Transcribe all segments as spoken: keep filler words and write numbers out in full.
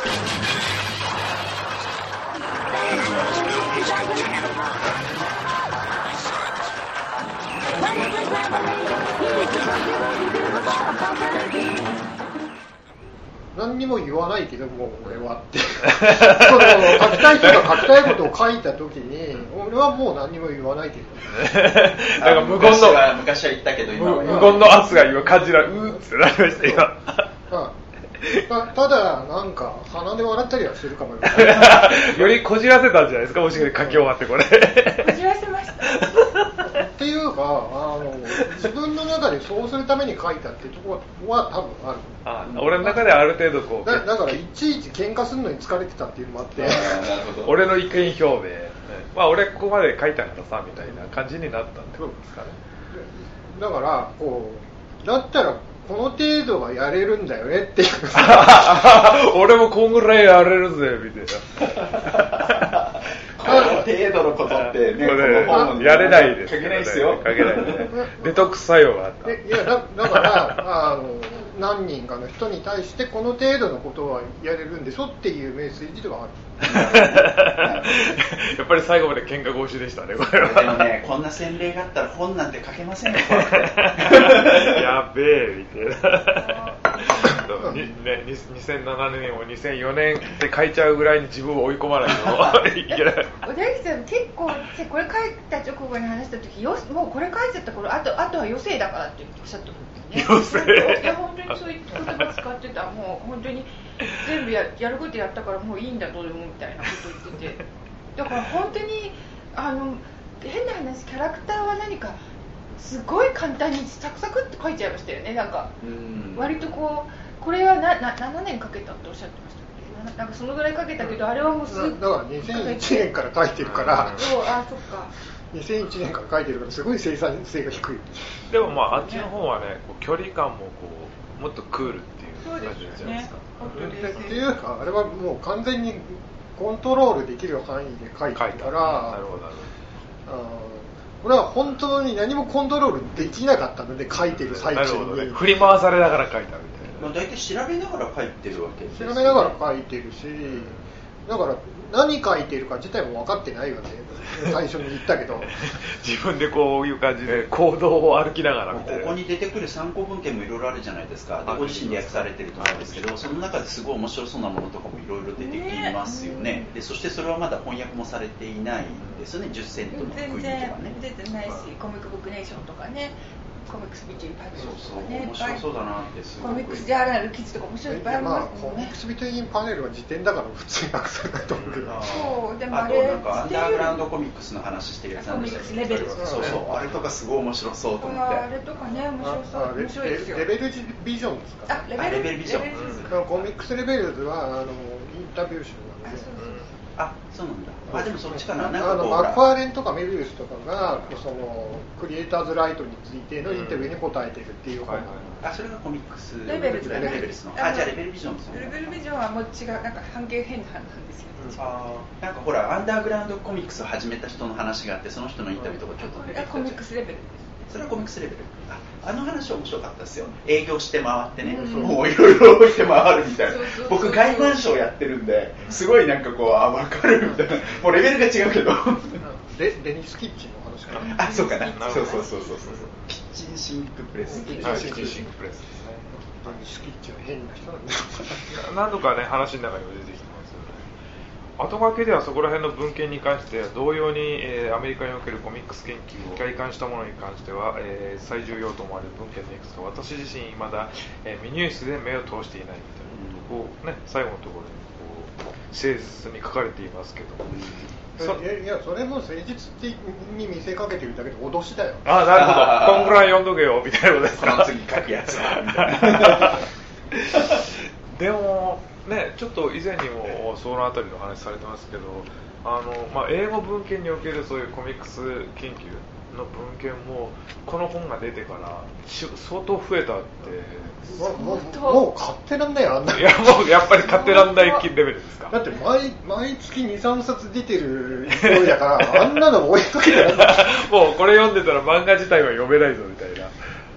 何にも言わないけどもう俺はってその書きたい人が書きたいことを書いた時に俺はもう何にも言わないけどなんか無言の昔は昔は言ったけど今は無言の圧が今感じられるうーってなりました今た, ただなんか鼻で笑ったりはするかもよりこじらせたんじゃないですかもしかして書き終わってこれこじらせましたっていうかあの自分の中でそうするために書いたっていうところは多分あるあ俺の中である程度こうだ, だからいちいち喧嘩するのに疲れてたっていうのもあって俺の意見表明、ね、まあ俺ここまで書いたからさみたいな感じになったってことですかねだからこうだったらこの程度はやれるんだよねっていう俺もこんぐらいやれるぜみたいなこの程度のことってねこの本やれないです書けないですよ書けないですねデトックス作用があったいや だ, だからあの何人かの人に対してこの程度のことはやれるんでしょっていうメッセージではあるやっぱり最後まで喧嘩腰でしたねこれはでもねこんな洗礼があったら本なんて書けませんよやべえみたいなに、ね、にせんななねんをにせんよねんって書いちゃうぐらいに自分を追い込まないといけない小田切さん結構これ書いた直後に話した時よもうこれ書いちゃった頃あと、あとは余生だからっておっしゃってるんですよね余生いや本当にそういう言葉使ってたもう本当に全部 や, やることやったからもういいんだどうでもみたいなこと言っててだから本当にあの変な話キャラクターは何かすごい簡単にサクサクって書いちゃいましたよねなんか割とこうこれはななななねんかけたっておっしゃってましたなんかそのぐらいかけたけどあれはもうすぐだからにせんいちねんから書いてるからそうあそっかにせんいちねんから書いてるからすごい生産性が低いでもまああっちの方はねこう距離感もこうもっとクールっていう感じじゃないですかっていうかあれはもう完全にコントロールできる範囲で書いてるからなるほどなるほどこれは本当に何もコントロールできなかったので書いてる最中に、 ね、振り回されながら書いたみたいな、 まあ、大体調べながら書いてるわけですよね調べながら書いてるしだから何書いてるか自体も分かってないわけ最初に言ったけど自分でこういう感じで行動を歩きながらみたいなここに出てくる参考文献もいろいろあるじゃないですかでご自身で訳されてると思うんですけどその中ですごい面白そうなものとかもいろいろ出てきますよねでそしてそれはまだ翻訳もされていないんですよねじゅっセントのクイーンとかね全然出てないしコミックブックネーションとかねコミックスビチューパネルとかね面白そうだなってすごくコミックスジャーナル記事とか面白いいっぱいありますもんね、まあ、コミックスビチューパネルは辞典だから普通に訳されないと思うけど、うん、 そうでもあれあとなんかアンダーグラウンドコミックスの話してるやつなんでしたっけコミックスレベルそうそうあれとかすごい面白そうと思ってあれとかね面白そう面白いですよレベルビジョンですか、 ね、あレベルビジョンコミックスレベルズはあのインタビュー集なんであ、そうなんだ。あ、でもそっちかな。なんかあのマクファーレンとかメビウスとかがそのクリエイターズライトについてのインタビューに答えてるっていう本、うんあ、それがコミックスレベルズ、ね、 レベルズの。あ、じゃあレベルビジョンですね。 レベルビジョンはもう違うなんか半径変ななんですよ、 うん、あなんかほらアンダーグラウンドコミックスを始めた人の話があってその人のインタビューとかちょっと出てきた。 コミックスレベルです。 それはコミックスレベル。あ、あの話は面白かったですよ。営業して回ってね、うん、もういろいろ置いて回るみたいな。僕外観賞やってるんですごいなんかこうあ分かるみたいな。もうレベルが違うけど。 レデニスキッチンの話かな。あ、そうかな。そうそうそうそうそう。キッチンシンクプレス。 キッチンシンクプレスですね。 デニスキッチンは変な人なんだ。 何度かね話の中にも出てきてますよね。後書きではそこら辺の文献に関して同様に、えー、アメリカにおけるコミックス研究を体感したものに関しては、えー、最重要と思われる文献のいくつか私自身まだ、えー、未入手で目を通していないみたいなことを、ね、最後のところにこう誠実に書かれていますけど、 うん、い, やいやそれも誠実に見せかけてるだけで脅しだよ。 あ、なるほどこんぐらい読んどけよみたいなことですか。 この次書くやつはみたいなでもね、ちょっと以前にもそのあたりの話されてますけどあの、まあ、英語文献におけるそういうコミックス研究の文献もこの本が出てから相当増えたってもう、もう、もう買ってらんないよあんな。 いやもうやっぱり買ってらんないレベルですか。 だって毎毎月 にさんさつ出てる勢いだからあんなの置いとけたらもうこれ読んでたら漫画自体は読めないぞみたいな。 ま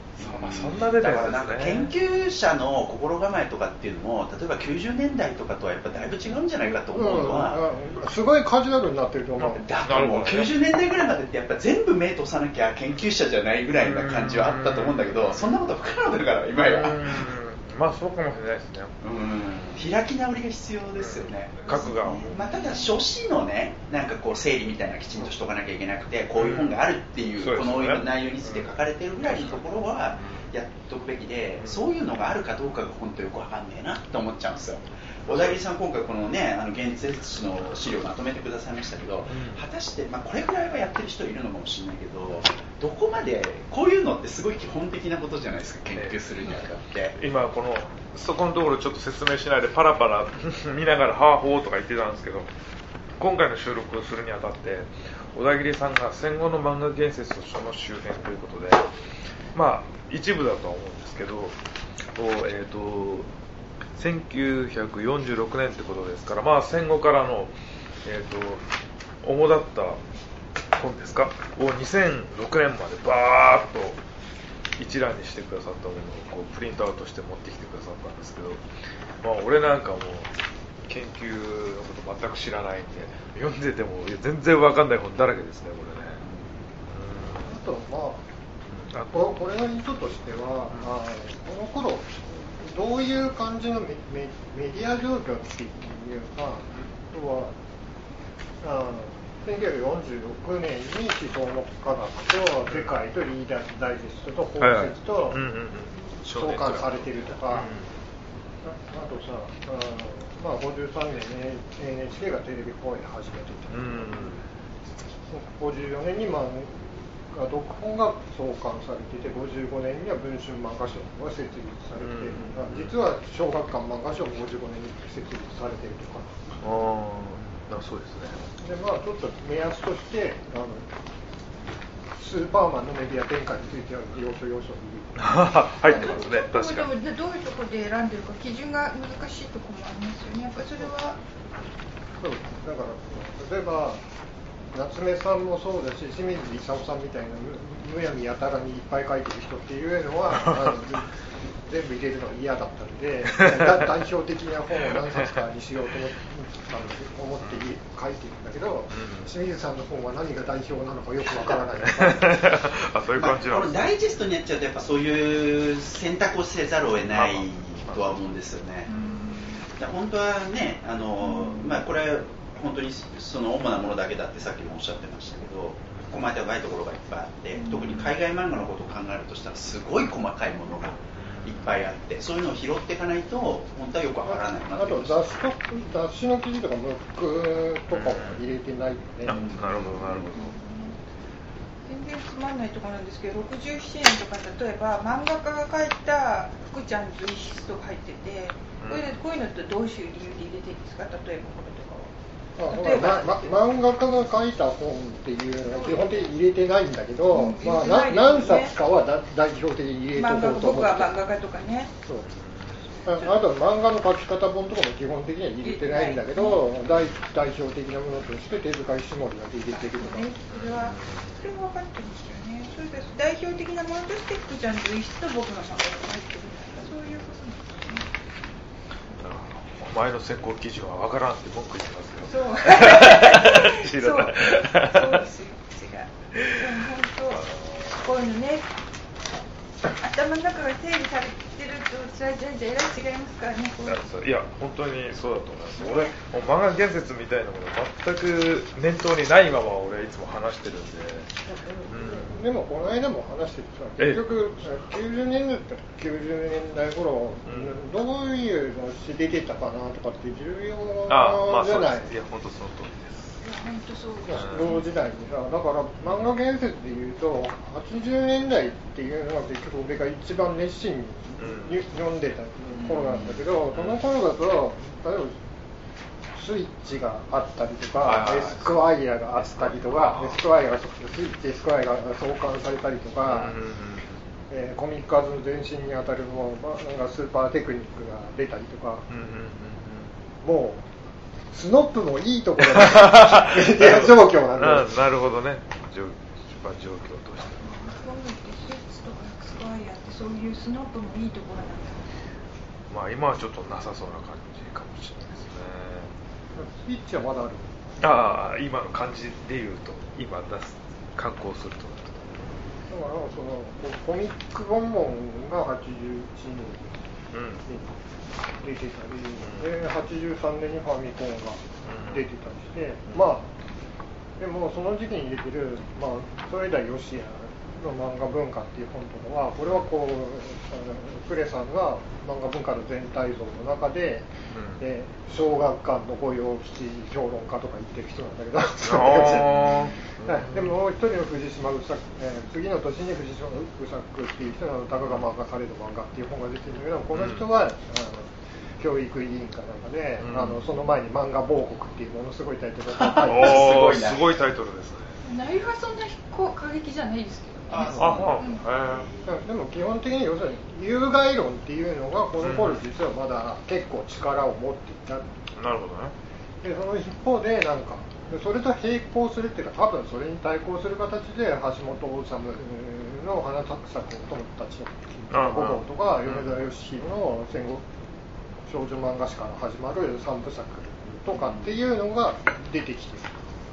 あ、そんな出てるんですね。 だからなんか研究者の心構えとかっていうのも例えばきゅうじゅうねんだいとかとはやっぱだいぶ違うんじゃないかと思うのは、 うんうん、すごいカジュアルになってると思う。 だからもうきゅうじゅうねんだいぐらいまでってやっぱ全部目通さなきゃ研究者じゃないぐらいな感じはあったと思うんだけど、そんなこと不可能だから今や。 まあそうかもしれないですね。 うん、開き直りが必要ですよね。 各が、 まあ、ただ書誌のね、なんかこう整理みたいなきちんとしとかなきゃいけなくて、こういう本があるっていう、うん、この内容について書かれてるぐらいのところはやっとくべきで、そういうのがあるかどうかが本当よくわかんねえなと思っちゃうんですよ。小田切さん今回このね、あの現実史の資料をまとめてくださいましたけど、うん、果たして、まあ、これぐらいはやってる人いるのかもしれないけど、どこまでこういうのってすごい基本的なことじゃないですか、研究するにあたって。 今このそこのところちょっと説明しないでパラパラ見ながらハーホーとか言ってたんですけど、今回の収録をするにあたって小田切さんが戦後の漫画建設とその周辺ということで、まあ一部だとは思うんですけど、えーとせんきゅうひゃくよんじゅうろくねんってことですから、まあ、戦後からの、えーと、主だった本ですかをにせんろくねんまでバーッと一覧にしてくださったものをこうプリントアウトして持ってきてくださったんですけど、まあ、俺なんかも研究のこと全く知らないんで読んでても全然分かんない本だらけですね、これね。 あとまあ、あこれの意図としては、うん、あこの頃どういう感じの メ, メ, メディア状況っていうか、あとはあせんきゅうひゃくよんじゅうろくねんに思想の科学と世界とリーダーズダイジェストと法説と創刊されてるとか、あ, あとさ、あまあ、ごじゅうさんねんに エヌエイチケー がテレビ公演始めてた、うん、ごじゅうよねんに漫画読本が創刊されていて、ごじゅうごねんには文春漫画賞が設立されている、うん、実は小学館漫画賞もごじゅうごねんに設立されているとか。 ああ、そうですね。 でまあちょっと目安としてあのスーパーマンのメディア展開については要所要所に入ってますね。確かに。 でもどういうところで選んでるか基準が難しいところもありますよね。やっぱりそれはそうだから例えば夏目さんもそうだし清水功さんみたいなむやみやたらにいっぱい書いてる人っていうのはあの全部入れるのが嫌だったので代表的な本を何冊かにしようと思って思って書いてるんだけど、うん、清水さんの本は何が代表なのかよくわからないあ、そういう感じなんです、まあ、 このダイジェストになっちゃうとやっぱそういう選択をせざるを得ないとは思うんですよね。だ本当はね、あの、まあ、これ本当にその主なものだけだってさっきもおっしゃってましたけど、細かいところがいっぱいあって、特に海外漫画のことを考えるとしたらすごい細かいものがいっぱいあって、そういうのを拾っていかないと本当はよくわからないなって。 あと雑誌と雑誌の記事とかムックとかも入れてないよね、うん、 なるほどなるほど。 全然つまんないところなんですけど、ろくじゅうななねんとか例えば漫画家が書いた福ちゃん随筆とか入ってて、これこういうのってどういう理由で入れてるんですか？例えばこれとかは。 例えば、まま、漫画家が書いた本っていうのは基本的に入れてないんだけど、うん、まあ、ね、何冊かはだ代表的に入れとこうと思って。 僕は漫画家とかね。 そう。あ, あと漫画の書き方本とかも基本的には入れてないんだけど、代, 代表的なものとして手塚石森が入れてるとか、 ね、それはそれは分かってますよね。それで代表的なものとして福ちゃんの随筆と僕の漫画が入ってるんだから、そういうことなんですね。 お前の選考基準は分からんって文句言ってますけど。 そうそうそうですよ。違う。でも本当こういうのね、頭の中が整理されてるとそれは全然えらい違いますからね。 こういや本当にそうだと思います。俺もう漫画建設みたいなもの全く念頭にないまま俺いつも話してるんで。 うん、でもこの間も話しててさ、結局きゅうじゅうねんだったらきゅうじゅうねんだい頃、うん、どういうのして出てたかなとかって重要じゃない。 いや本当その通りです。 本当そうです、 ね、同時代にさ、だから漫画建設でいうとはちじゅうねんだいっていうのは結局俺が一番熱心に、うん、読んでた頃なんだけど、うん、その頃だと例えばスイッチがあったりとか、エスクワイアがあったりとか、エスクワイアがスイッチエスクワイアが創刊されたりとか、うんえー、コミックアーズの前身にあたるもう、まあ、なんかスーパーテクニックが出たりとか、うんうんうん、もうスノップもいいところでメディア状況なんだよ。 なるほどね。状況として。 スイッチとかエスクワイアってそういうスノップもいいところなんだ。 まあ今はちょっとなさそうな感じかもしれないですね。 スイッチはまだある。 ああ、今の感じで言うと今出す観光するとだからそのコミックボンボンがはちじゅういちねんに出てたり、うん、ではちじゅうさんねんにファミコンが出てたりして、うん、まあでもその時期に出てる、まあ、それ以来ヨシアの漫画文化っていう本とかはこれはこうクレさんが漫画文化の全体像の中で、うん、で小学館の御用吉評論家とか言ってる人なんだけどでももう一人の藤島うさ、えー、次の年に藤島うさくっていう人のたかが漫画される漫画っていう本が出てるんだけど、この人は、うん、あの教育委員かなんかで、うん、あのその前に漫画亡国っていうものすごいタイトルが書いてすごいタイトルですね。 内容はそんな過激じゃないですけどね。 ああ、 うん、でも基本的に要するに有害論っていうのがこの頃実はまだ結構力を持っていた、 うん、なるほどね。 でその一方でなんかそれと並行するっていうか多分それに対抗する形で橋本治の花咲く作友達の五号とか米沢義弘の戦後少女漫画誌から始まる三部作とかっていうのが出てきてる。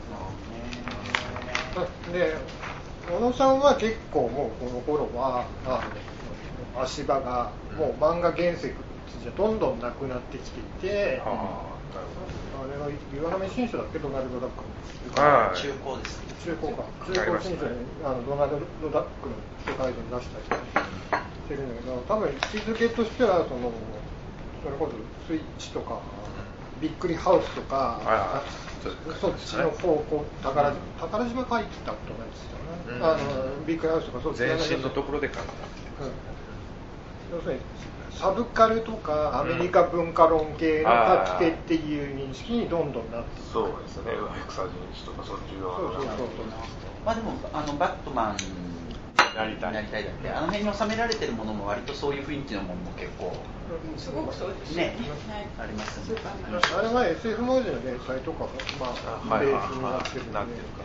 で小野さんは結構もうこの頃はあの足場がもう漫画原石じゃどんどんなくなってきていて、うん、あれは岩波新書だっけドナルド・ダックの中古です中古か中古新書にあのドナルド・ダックの世界で出したりしてるんだけど、多分位置づけとしてはそのそれこそスイッチとかびっくりハウスとか、そっちの方向、宝島、宝島書いてたことないですよね。うん、あのビッグハウスとかそう前身のところで書いた、 うん、要するにサブカルとかアメリカ文化論系の書き手っていう認識にどんどんなっていく。 そうですね。草人誌とかそっち側の。 そうそうそう。 まあでもあのバットマンなりたいなりたいだって、あの辺に収められてるものも割とそういう雰囲気のものも結構すごくそうですね、ありますね。 あれは エスエフ 文字の連載とかもまあベースになってるんで、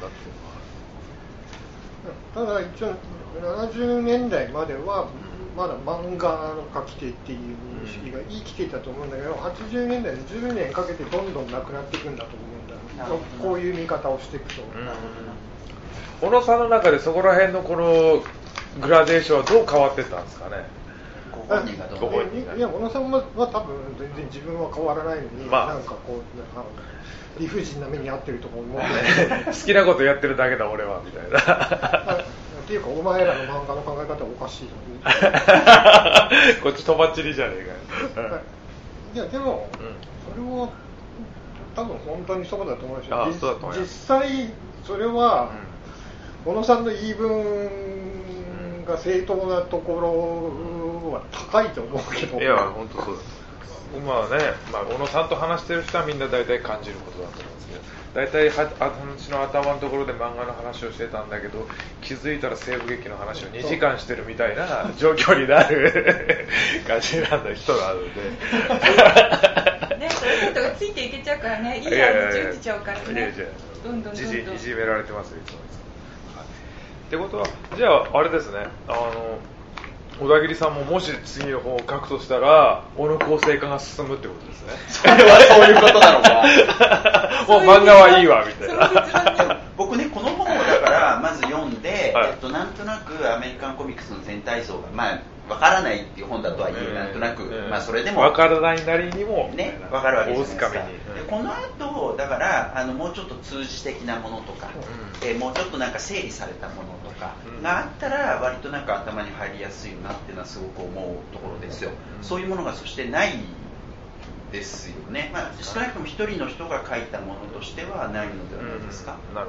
ただ一応ななじゅうねんだいまではまだ漫画の書き手っていう認識が生きていたと思うんだけど、はちじゅうねんだいにじゅうねんかけてどんどんなくなっていくんだと思うんだ。こういう見方をしていくと。 小野さんの中でそこら辺のこのグラデーションはどう変わってったんですかね。 ご本人がどう思う。いや小野さんは多分全然自分は変わらないのに、まあ、なんかこう理不尽な目に遭ってるとか思う好きなことやってるだけだ俺はみたいなっていうかお前らの漫画の考え方はおかしいこっちとばっちりじゃねえかよいやでも、うん、それは多分本当にそうだと思うし、 ああそうだと思います。 実際それは、うん、小野さんの言い分が正当なところは高いと思うけど、 いや本当そうだ。今はね、まあ、小野さんと話してる人はみんな大体感じることだと思うんですけど、大体話の頭のところで漫画の話をしてたんだけど、気づいたら西部劇の話をにじかんしてるみたいな状況になる感じなんだ人なのでね、そういうことがついていけちゃうからね、いいやつ打ちちゃうからね、いやいやどんどんどんどんいじめられてますよいつもいつも、はい、ってことはじゃああれですね、あの小田切さんももし次の本を書くとしたら小野構成化が進むってことですね。 それはそういうことなのかもう漫画はいいわみたいな僕ねこの本をだからまず読んで、はい、えっと、なんとなくアメリカンコミックスの全体像がまあわからないっていう本だとはいえ、うん、なんとなく、うん、まあそれでもわからないなりにもねわかるわけじゃないですか。 大掴みに、うん、 でこの後だからあのもうちょっと通じ的なものとか、うん、えー、もうちょっとなんか整理されたものとかがあったら割となんか頭に入りやすいなっていうのはすごく思うところですよ、うん、そういうものがそしてないですよね、まあ、少なくとも一人の人が書いたものとしてはないのではないですか、 うん、なる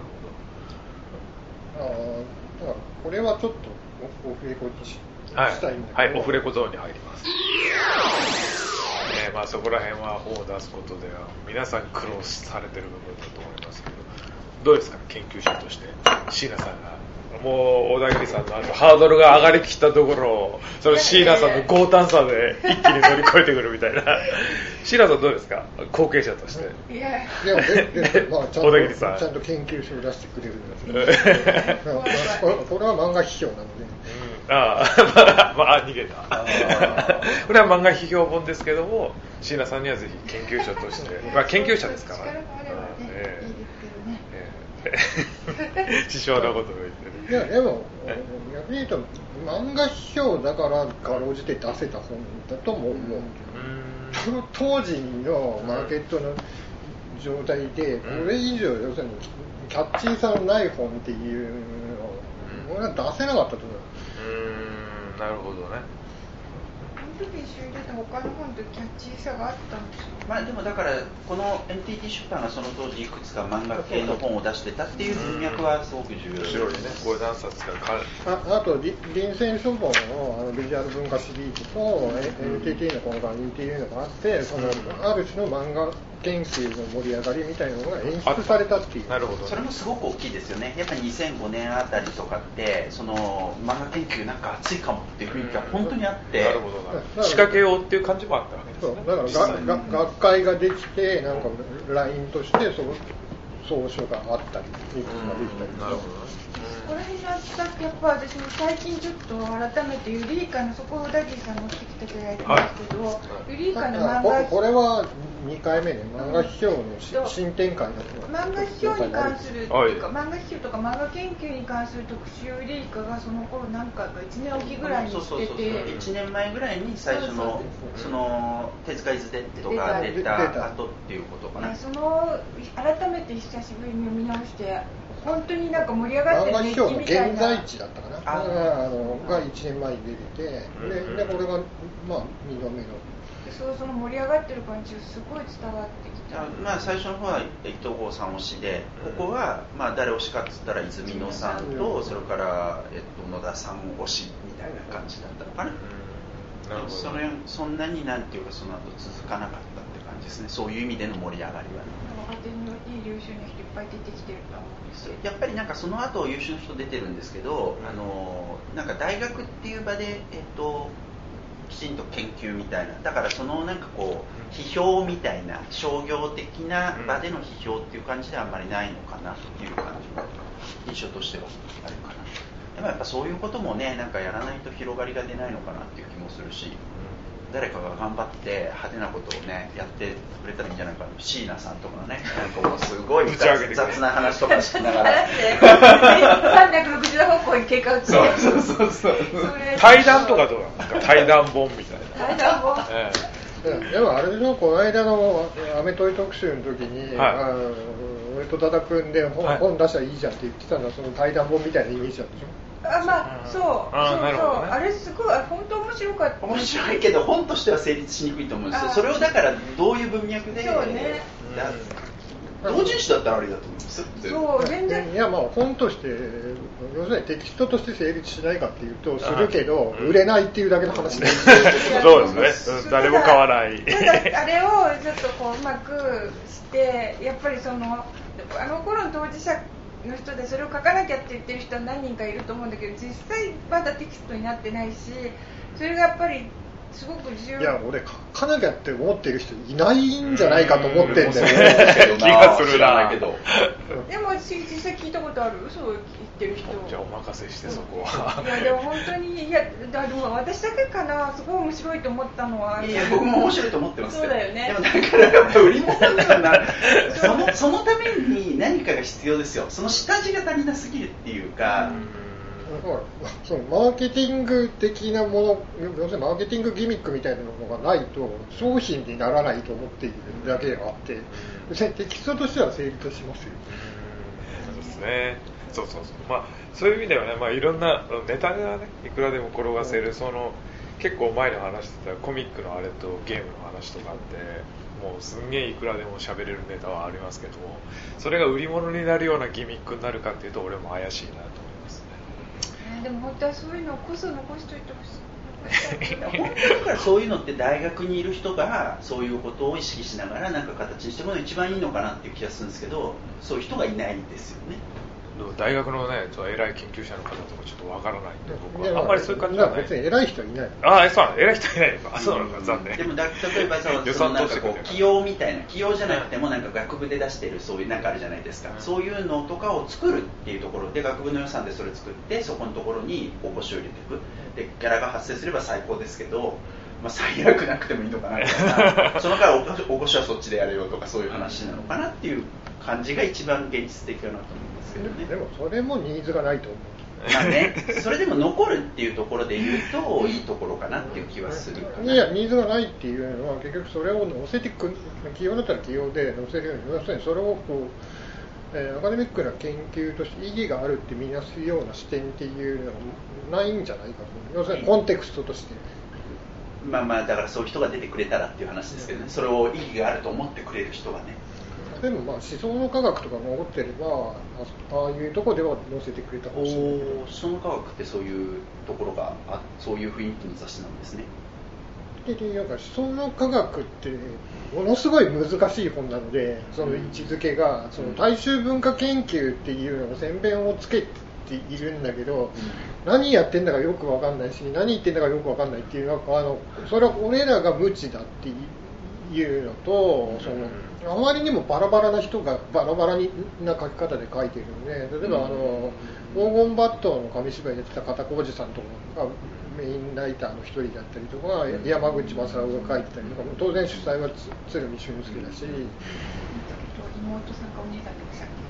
ほどなるほど。ああ、これはちょっとオフレコしたいんだけど、 はい、はい、オフレコゾーンに入ります、えーまあ、そこら辺は本を出すことでは皆さん苦労されてる部分だと思いますけど、どうですか研究者として椎名さんがもう小田切さんのあとハードルが上がりきったところをその椎名さんの強胆さで一気に乗り越えてくるみたいな椎名さんどうですか後継者として。 いやでもでで、まあ、ちゃんと小田切さんちゃんと研究書を出してくれるんですねこれは漫画批評なので、うんああ、まあ、逃げた。これは漫画批評本ですけども、椎名さんにはぜひ研究者として、まあ研究者ですからね。師匠のことを言ってる。 いやでも逆に言うと漫画批評だからかろうじて出せた本だとも思う。その当時のマーケットの状態でこれ以上要するにキャッチーさのない本っていうのを俺は出せなかったと思う。 うーん、なるほどね。 その時一緒に出た他の本とキャッチーさがあったんですよ。 まあでもだからこの エヌティーティー 出版がその当時いくつか漫画系の本を出してたっていう文脈はすごく重要です。 後ろにね、これ何冊かあ, あと林泉書房 の, あのビジュアル文化シリーズと、うん、エヌティーティー の今回 イーティーユー のがあって、その、うん、ある種の漫画研究の盛り上がりみたいなのが演出されたっていう。 なるほど、ね、 それもすごく大きいですよね。やっぱりにせんごねんあたりとかってその漫画研究なんか熱いかもっていう雰囲気が本当にあって、 うん、なるほどなるほど。仕掛けようっていう感じもあったわけですね。 そうだからがが学会ができてなんかラインとしてその総書があったりミックスができたり、うん、なるほど。 この辺の厚さってやっぱ私も最近ちょっと改めてユリイカのそこをダディさん持ってきてくれたんですけど、はい、ユリイカの漫画これはにかいめね、漫画批評の新展開だと漫画批評に関するっていうか、漫画批評とか漫画研究に関する特集ユリイカがその頃何回かいちねんおきぐらいにしてて、 いちねんまえぐらいに最初のその手塚イズデッドが出た後っていうことかな。 その改めて久しぶりに見直して本当になんか盛り上がってる熱気みたいな。 漫画批評の現在地だったかな。ああのがいちねんまえに出てて、うん、で, でこれがまあにどめの。 そうその盛り上がってる感じがすごい伝わってきた。 あまあ最初の方は伊藤剛さん推しで、ここはまあ誰推しかっつったら泉野さんと、うん、それから、えっと、野田さん推しみたいな感じだったのかな。うん、なるほど。そのそんなになんていうかその後続かなかったって感じですね。そういう意味での盛り上がりはね。 若手にいい優秀な人いっぱい出てきてると思うんですよ。 やっぱりなんかその後優秀な人出てるんですけど、あのなんか大学っていう場でえっときちんと研究みたいな、だからそのなんかこう批評みたいな商業的な場での批評っていう感じではあんまりないのかなという感じが印象としてはあるかな。でもやっぱそういうこともね、なんかやらないと広がりが出ないのかなっていう気もするし、誰かが頑張って派手なことをねやってくれたらいいんじゃないかな。椎名さんとかね、なんかもうすごい 雑, 雑な話とかしながらさんびゃくろくじゅうど方向に経過打つ。 そうそうそうそう。 対談とかどうなんですか。対談本みたいな。 対談本。 ええ、でもあれでしょ、この間のアメトイ特集の時に、はい、あ俺と多田君で 本,、はい、本出したらいいじゃんって言ってたのはその対談本みたいなイメージなんでしょ。 あまあ、そうそうそう、あれすごい本当面白かった。 面白いけど本としては成立しにくいと思うんですよ。それをだからどういう文脈で、 そうね、 同人誌だったらあれだと思うんですよ。 そう全然いやまあ本として要するにテキストとして成立しないかっていうとするけど、うん、売れないっていうだけの話でそうですね、誰も買わない。 ただあれをちょっとこううまくしてやっぱりそのあの頃の当事者の人でそれを書かなきゃって言ってる人は何人かいると思うんだけど、実際まだテキストになってないし、それがやっぱりすごく重要。 いや俺書かなきゃって思ってる人いないんじゃないかと思ってんだよね。 気がするな。 けどでも実際聞いたことある？そう言ってる人。 じゃあお任せしてそこは。 いやでも本当にいやだでも私だけかな、すごい面白いと思ったのは。 いや僕も面白いと思ってますよ。 そうだよね。 でもだからやっぱ売り物にはなる。そのそのために何かが必要ですよ。その下地が足りなすぎるっていうか。うんそのマーケティング的なもの、要するにマーケティングギミックみたいなのがないと商品にならないと思っているだけがあって、テキストとしては成立しますよ。 そうですね。そうそうそう。まあそういう意味ではね、まあいろんなネタがねいくらでも転がせる、その結構前の話してたコミックのあれとゲームの話とかあって。もうすんげえいくらでも喋れるネタはありますけども、それが売り物になるようなギミックになるかっていうと俺も怪しいなと思いますね。 でも本当はそういうのこそ残しといてほしい。 本当だからそういうのって大学にいる人がそういうことを意識しながらなんか形にしてもらうのが一番いいのかなっていう気がするんですけど、そういう人がいないんですよね。 大学のね、偉い研究者の方とかちょっとわからないんで、僕はあんまりそういう感じじゃない。 別に偉い人はいない。 ああ、そうなの、偉い人いないのか。あ、そうなのか、残念。 でもだ例えばそのそのなんかこう起業みたいな、起業じゃなくてもなんか学部で出してるそういうなんかあるじゃないですか。そういうのとかを作るっていうところで学部の予算でそれ作ってそこのところに応募資を入れていく。でギャラが発生すれば最高ですけど。まあ、最悪なくてもいいのかなみたいなそのから応募資はそっちでやれよとかそういう話なのかなっていう感じが一番現実的かなと思うんですけどね。 でもそれもニーズがないと思う。 まあね、それでも残るっていうところで言うといいところかなっていう気はするかな。 いや、ニーズがないっていうのは結局それを載せていく、企業だったら企業で載せるように、要するにそれをこう、えー、アカデミックな研究として意義があるって見なすような視点っていうのはないんじゃないかと思う。要するにコンテクストとして。 まあまあだからそういう人が出てくれたらっていう話ですけどね、それを意義があると思ってくれる人がね。 でもまあ思想の科学とか残ってれば、ああいうところでは載せてくれたかもしれないけど。 思想の科学ってそういうところがあ、そういう雰囲気の雑誌なんですね。 でなんか思想の科学ってものすごい難しい本なので、その位置づけが、その大衆文化研究っていうのを宣伝をつけているんだけど、うん、何やってんだかよく分かんないし、何言ってんだかよく分かんないっていうのは、あのそれは俺らが無知だっていうのと、そのあまりにもバラバラな人がバラバラな書き方で書いているので、例えばあの黄金バットの紙芝居でやってた片小路さんとかがメインライターの一人だったりとか、山口正夫が書いてたりとか、当然主催は鶴見俊介だし、 妹さんかお姉さんでしたっけ。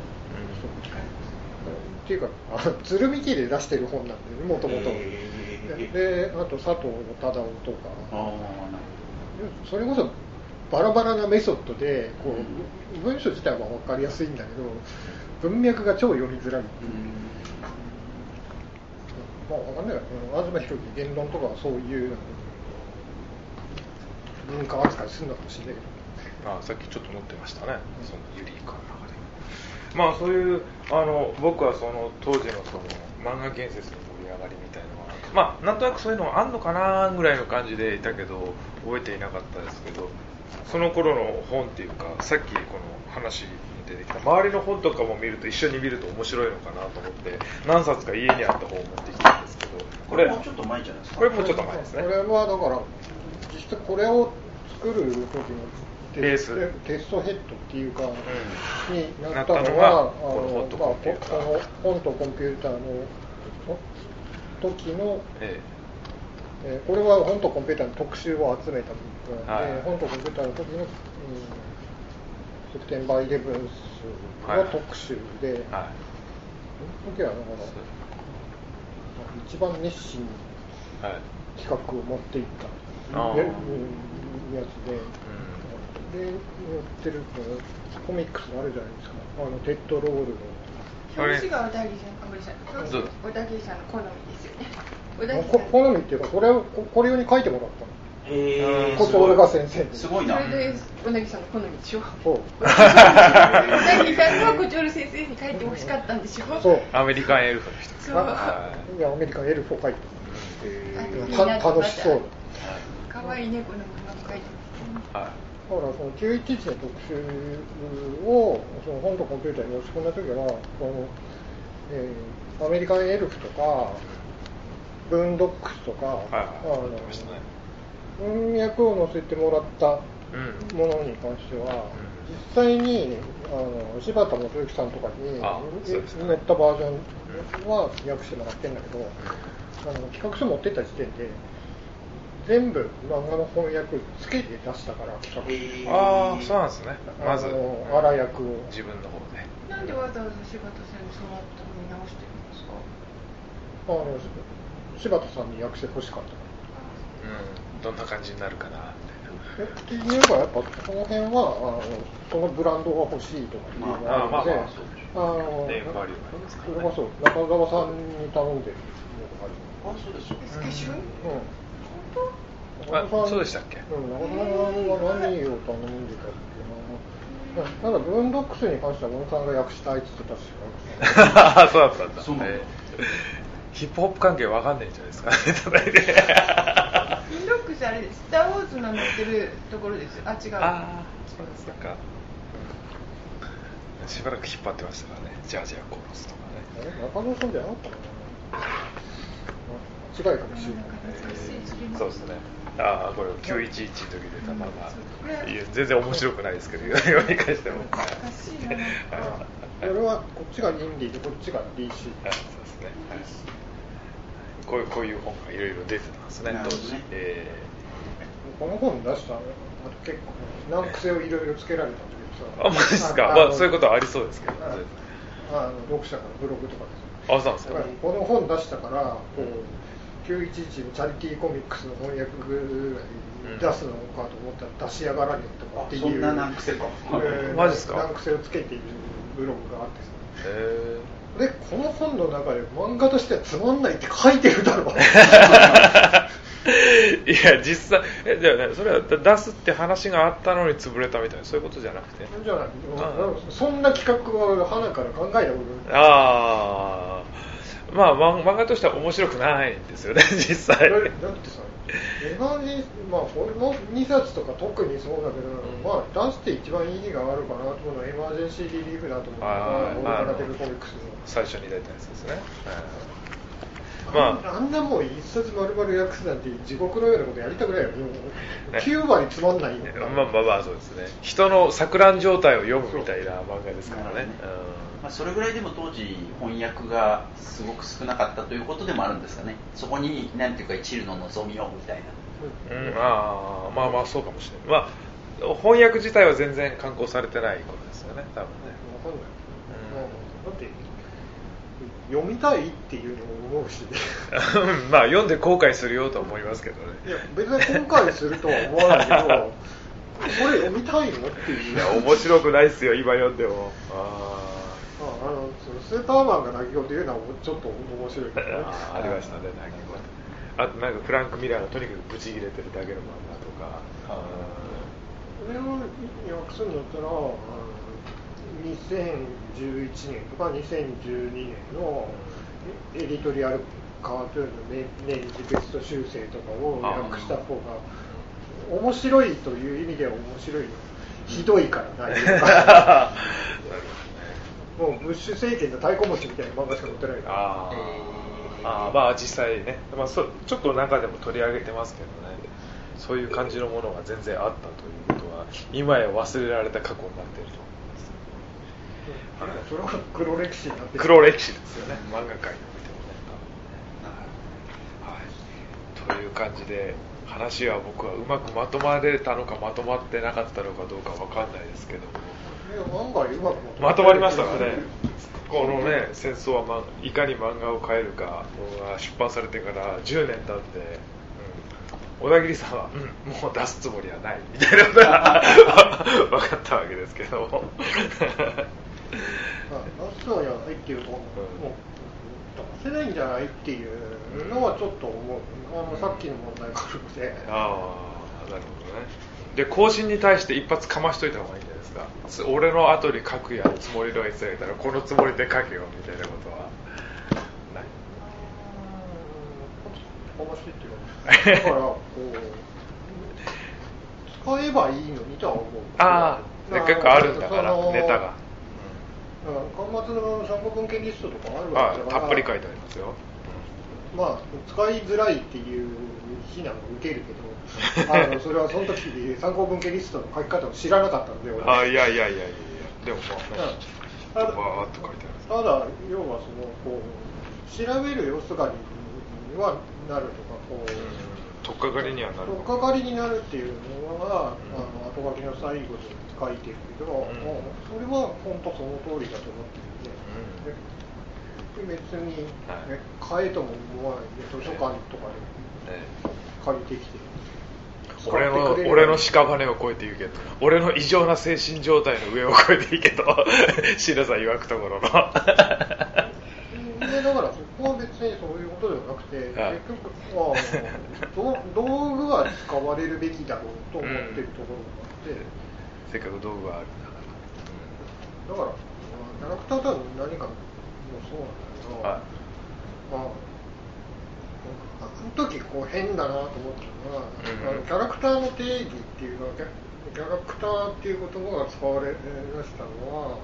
っていうか、鶴見家で出してる本なんでね、もともと。で、あと佐藤忠夫とか、それこそバラバラなメソッドでこう、うん、文章自体は分かりやすいんだけど、文脈が超読みづらい。うん、まあ分かんないから、東博樹言論とかはそういう文化扱いするのかもしれないけど。ああ、さっきちょっと載ってましたね、うん、そのユリイカの中で。まあそういうあの僕はその当時のその漫画建設の盛り上がりみたいなのは、まあなんとなくそういうのがあんのかなぐらいの感じでいたけど覚えていなかったですけど、その頃の本っていうか、さっきこの話に出てきた周りの本とかも見ると一緒に見ると面白いのかなと思って何冊か家にあった本を持ってきたんですけど、 これもうちょっと前じゃないですか。 これもうちょっと前ですね。 これはだから実質これを作る時のベーステストヘッドっていうか、うん、になったのは、 この本とコンピューター、まあ、本とコンピューターの時の、えええー、これは本とコンピューターの特集を集めた部分で、はい、本とコンピューターの時の、うん、セプテンバーイレブンスの特集で、はいはい、その時はだから一番熱心に企画を持っていった、はい、やつで。でやってるコミックスがあるじゃないですか、あのテッドロールの表紙が小田切さん、あ、ごめんなさい、表紙小田切さんの好みですよね。小田切さん好みっていうか、これをこれ用に書いてもらったの。へー、こそ俺が先生すごいな。 それで小田切さんの好みでしょ。そう小田切さんが小鳥先生に書いてほしかったんでしょ。 そう、 アメリカンエルフの人。 そう、 いやアメリカンエルフを書いてた。楽しそうだ。可愛い猫の漫画も書いてます。はい。 だからそのきゅういちいちの特集をその本とコンピューターに持ち込んだ時はこの、えー、アメリカンエルフとかブーンドックスとか、はい、あの、ね、文脈を載せてもらったものに関しては、うん、実際にあの柴田元幸さんとかにネットバージョンは訳してもらってるんだけど、あの企画書持ってった時点で全部漫画の翻訳つけて出したから企画、 えー、ああそうなんですね。まず荒役を自分の方で、 なんでわざわざ柴田さんにそのために直してるんですか。 あの柴田さんに訳してほしかったから、うん、どんな感じになるかなみたいな。 っていうかやっぱその辺はあのそのブランドが欲しいとかいうのがあるので、あのそれこそ中澤さんに頼んでるのがある。あ、そうですよ。 スケジュール？ うん。 あ、そうでしたっけ。 うん、中澤さんが何を頼んでたっけな。ただブーンドックスに関しては小野さんが訳したいって言ってたし。 あ、そうだったんだ。そう、えー、ヒップホップ関係わかんないんじゃないですかね。叩いて。 ブーンドックスあれです。スターウォーズの載ってるところです。あ、違う。 あ、そうですか。 しばらく引っ張ってましたからね、ジャージアコーラスとかね。 あれ中野さんじゃなかったかな、違いかもしれない、 えー、そうですね。ああ、これきゅういちいちの時でたまが、いや全然面白くないですけど、読み返しても。 懐かしいな。 これはこっちがインディーでこっちが ディーシー。 そうですね。はい、こういうこういう本がいろいろ出てたんですね、当時。えー、この本出したら結構難癖をいろいろつけられたんだけどさ。 あ、マジですか。まあそういうことはありそうですけど。 あの読者からブログとかです。 あ、そうなんですか。 この本出したからこうきゅういちいちのチャリティーコミックスの翻訳ぐらい出すのかと思ったら出しやがらねえとかっていう、 そんな難癖か、 えー、 マジですか。 難癖をつけているブログがあってさ、 へでこの本の中で漫画としてはつまんないって書いてるだろういや実際えじゃあ、ね、それは出すって話があったのに潰れたみたいなそういうことじゃなくてじゃないそんな企画は花から考えたことない。 ああまあ漫画としては面白くないんですよね実際だってさエマージェンまあこのにさつとか特にそうだけど、うん、まあ出して一番意義があるかなと思うのはエマージェンシーリリーフだと思うからオールテルコミックスの最初に出たやつですね、 うん、まあ、あんなもう一冊丸々訳すなんて地獄のようなことやりたくないよ、ね、きゅうわりつまんないよ、ね、 まあまあまあそうですね人の錯乱状態を読むみたいな漫画ですからね、 まあ、それぐらいでも当時翻訳がすごく少なかったということでもあるんですかね。そこに何ていうか一縷の望みをみたいな、 うん、あまあまあそうかもしれない、まあ、翻訳自体は全然刊行されてないことですよね多分ね。 分かんない、うん、だって読みたいっていうのも思うしまあ読んで後悔するよと思いますけどね。いや別に後悔するとは思わないけどこれ読みたいのっていう。 いや面白くないっすよ今読んでも。ああのスーパーマンが泣き言というのはちょっと面白いけど、ね、 あ, ありましたね泣き言。あとなんかフランク・ミラーのとにかくブチ切れてるだけの漫画とか。 これを訳すんだったらにせんじゅういちねんとかにせんじゅうにねんのエディトリアルカートゥーンの年次ベスト修正とかを訳した方が面白いという意味では面白いの。ひどいから内容がもうブッシュ政権の太鼓持ちみたいな漫画しか載ってないから。 ああまあ実際ね、まあ、そちょっと中でも取り上げてますけどねそういう感じのものが全然あったということは今や忘れられた過去になっていると思います。 それは黒歴史になってる。 黒歴史ですよね漫画界においてもね、はい、という感じで話は僕はうまくまとまれたのかまとまってなかったのかどうかわかんないですけど案外うまくまとまりましたかね。このね戦争は、ま、いかに漫画を変えるかが出版されてからじゅうねん経って、うん、小田切さんは、うん、もう出すつもりはないみたいなことが分かったわけですけども出すのはないっていうと、もう出せないんじゃないっていうのはちょっと思う。あのさっきの問題があるので。 ああなるほどね。で更新に対して一発かましといた方がいいんじゃないですか。俺の後に書くやつもりのやつがいたらこのつもりで書けよみたいなことはない。 かましてっていうかだからこう使えばいいのにとは思う。 ああ結構あるんだからネタが。 巻末の参考文献リストとかあるわけだからたっぷり書いてありますよ。 まあ使いづらいっていう非難を受けるけどあのそれはその時参考文献リストの書き方を知らなかったので俺あいやいやいやいやでもまあ、ね、 ただバーッと書いてある。 ただ要はそのこう調べる要素がにはなるとかこう取っかかりにはなる取っかかりになるっていうのは、うん、あの後書きの最後に書いてるけど、うん、それは本当その通りだと思っていて、うん、で別に、ね、買えとも思わないで図書館とかで借りてきて、ね、 俺の俺の屍を超えていくけど俺の異常な精神状態の上を超えていくけど椎名さん曰くところのでだからそこは別にそういうことではなくて、はい、結局、まあ、道具は使われるべきだろうと思ってるところがあって、うん、 せっかく道具があるんだから、だからキャラクターとは何かもそうなんだけど、はい、まああの時こう変だなと思ったのは、うん、あのキャラクターの定義っていうのはキャラクターっていう言葉が使われましたのは、うん、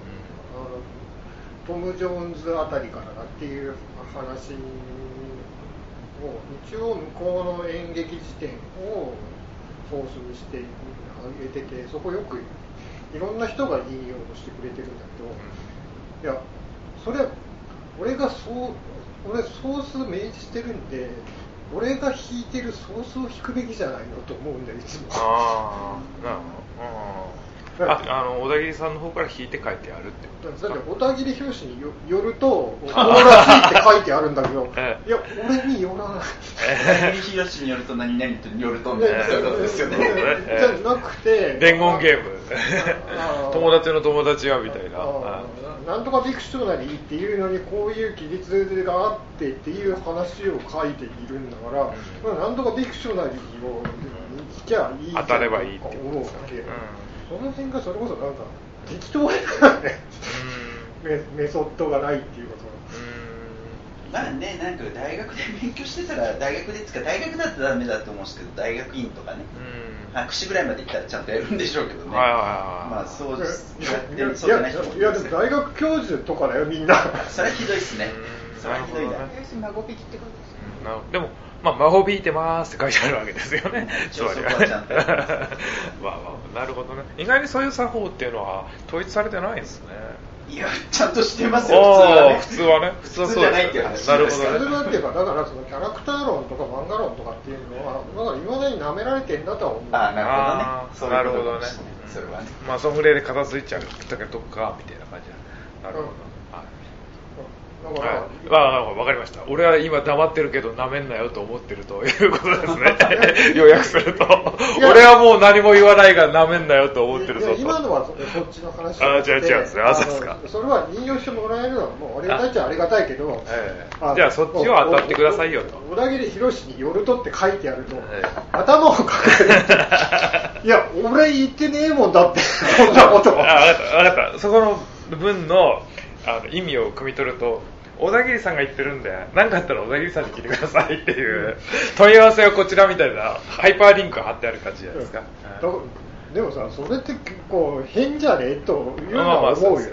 トム・ジョーンズあたりからだっていう話を一応向こうの演劇辞典をソースにしてあげてて、そこよくいろんな人が引用してくれてるんだけど、いやそれ俺がそう俺ソース明示してるんで、俺が弾いてるソースを弾くべきじゃないのと思うんだよいつも。 ああ、なるほど。あ, あの小田切さんの方から引いて書いてあるってことですか。 だって小田切表紙に よ, よるとこれらしいって書いてあるんだけど、 ええ、 いや俺によらない。 小田切表紙によると何々とによるとみたいな、そういうことですよね。 じゃなくて伝言ゲーム友達の友達はみたいな、 なんとかフィクショナリーっていうのにこういう記述があってっていう話を書いているんだから、うん、なんとかフィクショナリーを聞きゃいい当たればいいって思うわけ、うん、その辺がそれこそなんか適当だねメ, メソッドがないっていうこと。 まあね、なんか大学で勉強してたら大学でつか大学だとダメだと思うんですけど、大学院とかね、博士ぐらいまで行ったらちゃんとやるんでしょうけどね。 はいはいはい。 まあそうですやってるそうじゃない人もいるんですね。いやでも大学教授とかだよみんな。 それはひどいですね。それはひどいな。 孫引きってことですね。 でもまあ孫引いてますって書いてあるわけですよね。 つまりはちゃんと。まあまあなるほどね。意外にそういう作法っていうのは統一されてないんですね。 いや、ちゃんとしてますよ、普通はね。 普通はね。 普通はそうじゃないっていう話ですから。 なるほどね。それはっていうか、だからそのキャラクター論とか漫画論とかっていうのは、だから今までに舐められてんだとは思う。 ああ、なるほどね。 なるほどね。 それはね。 まあ、ソムリエで片付いちゃうだけどっか、みたいな感じだ。なるほど。だから、まあ、わかりました。俺は今黙ってるけど舐めんなよと思ってるということですね。要約すると、俺はもう何も言わないが舐めんなよと思ってるぞと。 今のはそっちの話で、 あ、違う違うんですね。あ、そうですか。 それは引用してもらえるのはもうありがたいっちゃありがたいけど、 ええ、じゃあそっちを当たってくださいよと。 小田切宏によるとって書いてあると、ええ、頭を抱える。いや、俺言ってねえもんだって、こんなこと。 あ、わかった、わかった。そこの文のあの意味を汲み取ると、小田切さんが言ってるんで何かあったら小田切さんに聞いてくださいっていう問い合わせをこちらみたいなハイパーリンクが貼ってある感じじゃないですか、うんうん、でもさ、それって結構変じゃねえというのは思うよ。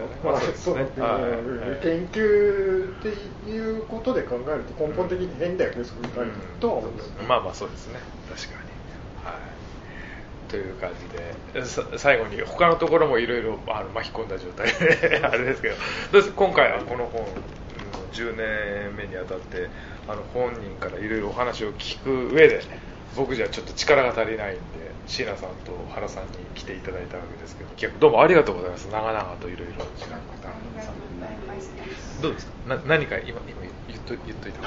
研究っていうことで考えると根本的に変だよね、そういう感じとは思う、 うん、まあまあそうですね、確かに、はい、という感じで最後に他のところもいろいろ巻き込んだ状態であれですけど、どうです今回はこの本じゅうねんめにあたってあの本人からいろいろお話を聞く上で僕じゃちょっと力が足りないんで椎名さんと原さんに来ていただいたわけですけど、結構どうもありがとうございます。長々といろいろ時間かかる。どうですか、な何か今今言っと言っとい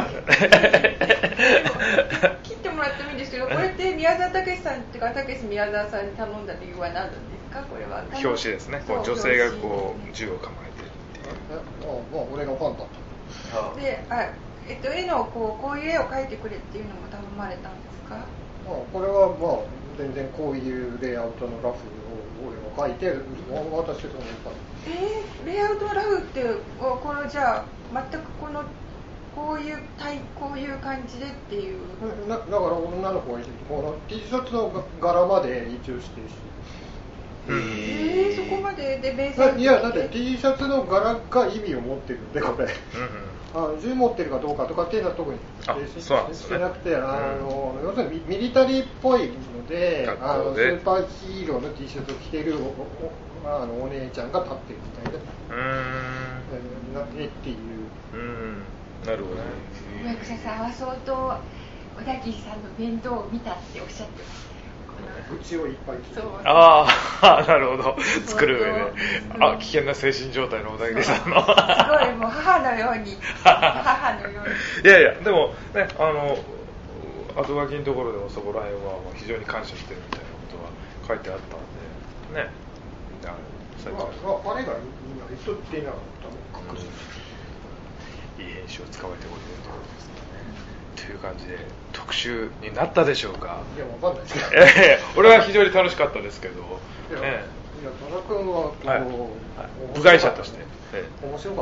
た切ってもらってもいいんですけど、これって宮沢武さんっていうか武宮沢さんに頼んだ理由は何なんですか。これは表紙ですね。こう女性がこう銃を構えてるっていう。 ああ、俺がファンだった。 で、あ、えっと、絵のこう、こういう絵を描いてくれっていうのも頼まれたんですか。 ああ、これはまあ全然こういうレイアウトのラフを俺が描いて渡してたのに、 えー、レイアウトのラフってこのじゃあ全くこのこういう体こういう感じでっていうだ, だから女の子がこの T シャツの柄まで一応指定して、 えー、そこまででベースいやだって T シャツの柄が意味を持ってるんでこれ、うんうん、あ銃持ってるかどうかとかっていうのは特にしてなくて、あの、うん、要するにミリタリーっぽいので、あのスーパーヒーローの T シャツを着てる お, あのお姉ちゃんが立ってるみたいな、うーんなっていう、 うん、なるほどね。 植草さんは相当小田切さんの面倒を見たっておっしゃってます。 愚痴をいっぱい聞いて、 ああ、なるほど、作る上で、あ、危険な精神状態の小田切さんのすごいもう母のように母のようにいやいや、でもね、あの後書きのところでもそこら辺は非常に感謝してるみたいなことが書いてあったんでね、 あれがみんな人ってなかったの、 いい編集を使われておいているところですね。という感じで特集になったでしょうか。 いや、わかんないですけど、 えー、俺は非常に楽しかったですけど、 いや、ね、いや多田君はこう、 はいはい、部外者として、 えー、面白かった。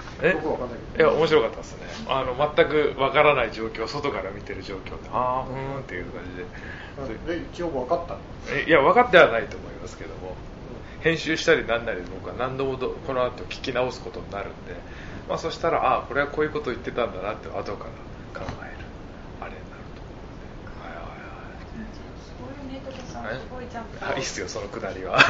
えよくわかんないけど。 いや面白かったですね。あの全くわからない状況、外から見てる状況で、ああふーんっていう感じで。 で一応分かったの？ えいや分かってはないと思いますけども、編集したりなんなりで僕は何度もどこの後聞き直すことになるんで、まあそしたらああこれはこういうことを言ってたんだなって後から考えるあれになると思うので、はいはいはい。 すごいね、トケさん、すごいジャンプ。 あいいっすよそのくだりは。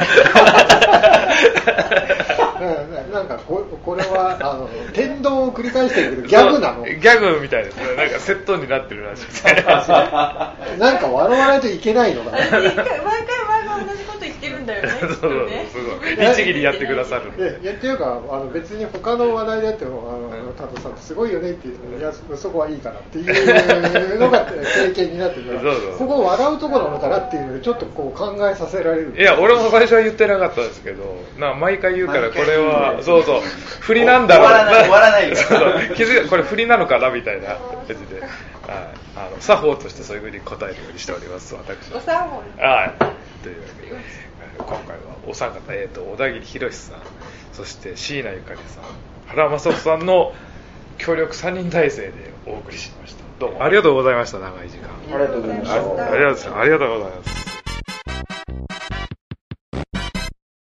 なんかここれはあの天丼を繰り返してるけどギャグなの？ ギャグみたいですね。なんかセットになってるらしくて。 なんか笑わないといけないのかな。 毎回毎回同じこと言ってるんだよね。 そうそうそうすごい律儀にやってくださるんで。 いやっていうかあの別に他の話題であってもあのタトさんってすごいよねっていういやそこはいいからっていうのが経験になってるから、 そうそうここ笑うところなのかなっていうのでちょっとこう考えさせられる。 いや俺も最初は言ってなかったんですけど、な毎回言うからこれはそうそう振りなんだろうな。 終わらないよ。 気づくこれ振りなのかなみたいな感じで、はい、あの作法としてそういうふうに答えるようにしております私。 お作法。 はいというわけで今回はお三方、えー、と小田切博さん、そして椎名ゆかりさん、原正人さんの協力さんにん体制でお送りしました。どうもありがとうございました。長い時間ありがとうございました。 ありがとうございます。